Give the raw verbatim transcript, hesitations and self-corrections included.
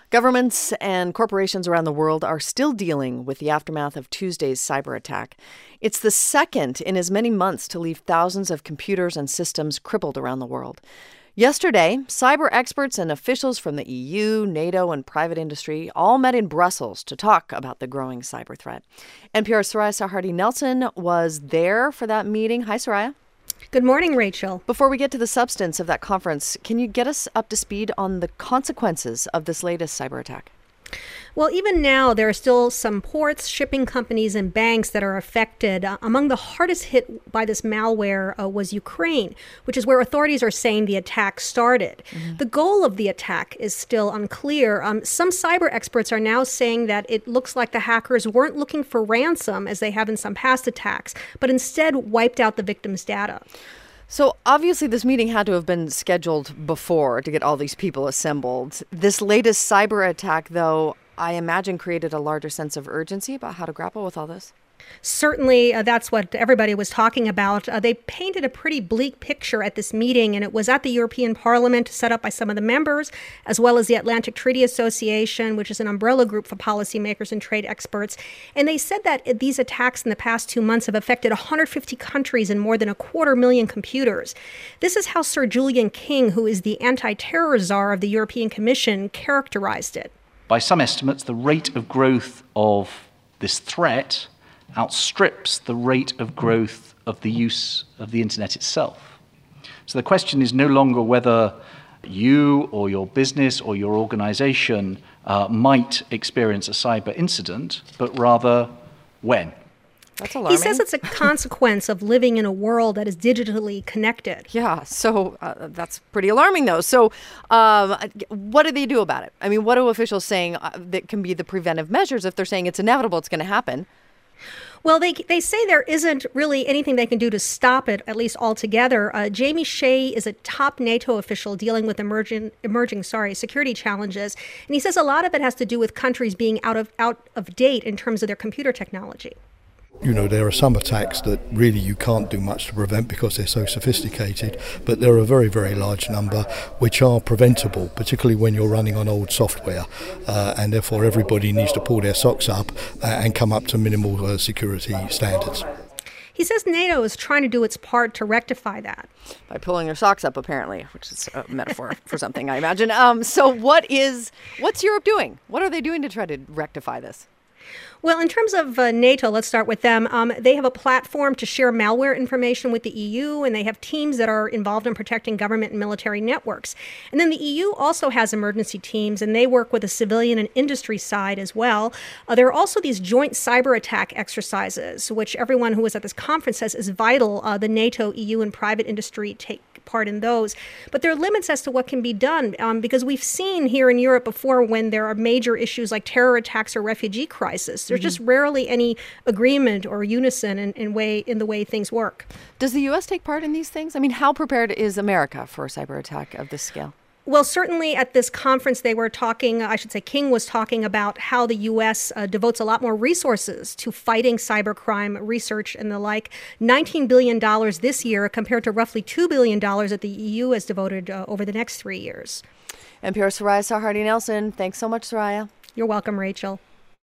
Governments and corporations around the world are still dealing with the aftermath of Tuesday's cyber attack. It's the second in as many months to leave thousands of computers and systems crippled around the world. Yesterday, cyber experts and officials from the E U, NATO, and private industry all met in Brussels to talk about the growing cyber threat. N P R's Soraya Sarhadi-Nelson was there for that meeting. Hi, Soraya. Good morning, Rachel. Before we get to the substance of that conference, can you get us up to speed on the consequences of this latest cyber attack? Well, even now, there are still some ports, shipping companies, and banks that are affected. Uh, among the hardest hit by this malware uh, was Ukraine, which is where authorities are saying the attack started. Mm-hmm. The goal of the attack is still unclear. Um, some cyber experts are now saying that it looks like the hackers weren't looking for ransom, as they have in some past attacks, but instead wiped out the victim's data. So obviously this meeting had to have been scheduled before to get all these people assembled. This latest cyber attack, though, I imagine created a larger sense of urgency about how to grapple with all this. Certainly, uh, that's what everybody was talking about. Uh, they painted a pretty bleak picture at this meeting, and it was at the European Parliament, set up by some of the members, as well as the Atlantic Treaty Association, which is an umbrella group for policymakers and trade experts. And they said that these attacks in the past two months have affected one hundred fifty countries and more than a quarter million computers. This is how Sir Julian King, who is the anti-terror czar of the European Commission, characterized it. By some estimates, the rate of growth of this threat outstrips the rate of growth of the use of the internet itself. So the question is no longer whether you or your business or your organization uh, might experience a cyber incident, but rather when. That's alarming. He says it's a consequence of living in a world that is digitally connected. Yeah, so uh, that's pretty alarming, though. So um, what do they do about it? I mean, what are officials saying uh, that can be the preventive measures if they're saying it's inevitable, it's going to happen? Well, they they say there isn't really anything they can do to stop it, at least altogether. Uh, Jamie Shea is a top NATO official dealing with emerging, emerging sorry, security challenges. And he says a lot of it has to do with countries being out of out of date in terms of their computer technology. You know, there are some attacks that really you can't do much to prevent because they're so sophisticated, but there are a very, very large number which are preventable, particularly when you're running on old software, uh, and therefore everybody needs to pull their socks up uh, and come up to minimal uh, security standards. He says NATO is trying to do its part to rectify that. By pulling their socks up, apparently, which is a metaphor for something, I imagine. Um, so what is, what's Europe doing? What are they doing to try to rectify this? Well, in terms of uh, NATO, let's start with them. Um, they have a platform to share malware information with the E U, and they have teams that are involved in protecting government and military networks. And then the E U also has emergency teams, and they work with the civilian and industry side as well. Uh, there are also these joint cyber attack exercises, which everyone who was at this conference says is vital. Uh, the NATO, E U, and private industry take part in those. But there are limits as to what can be done, um, because we've seen here in Europe before when there are major issues like terror attacks or refugee crisis. There's mm-hmm. just rarely any agreement or unison in, in way in the way things work. Does the U S take part in these things? I mean, how prepared is America for a cyber attack of this scale? Well, certainly at this conference, they were talking, I should say King was talking about how the U S uh, devotes a lot more resources to fighting cybercrime research and the like. nineteen billion dollars this year compared to roughly two billion dollars that the E U has devoted uh, over the next three years. N P R's Soraya Sarhadi-Nelson. Thanks so much, Soraya. You're welcome, Rachel.